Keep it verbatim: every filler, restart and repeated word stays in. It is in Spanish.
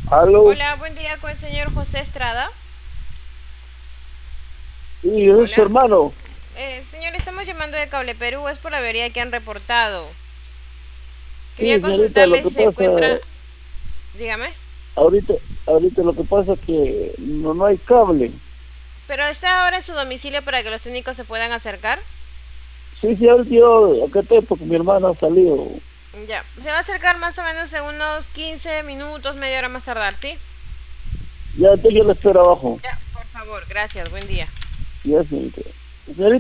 Aló, Hola, buen día con el señor José Estrada. sí, yo soy su Hola. hermano. Eh, señor, estamos llamando de Cable Perú, es por la avería que han reportado. Quería Sí, señorita, lo consultarle que si se pasa, encuentra... Dígame. ahorita, ahorita lo que pasa es que no, no hay cable. ¿Pero está ahora en su domicilio para que los técnicos se puedan acercar? Sí, sí, ahorita yo, acá estoy porque mi hermano ha salido. Ya. Se va a acercar más o menos en unos quince minutos, media hora más tardar, ¿sí? Ya, entonces yo lo espero abajo. Ya, por favor, gracias, buen día. Ya, señorita. Señorita,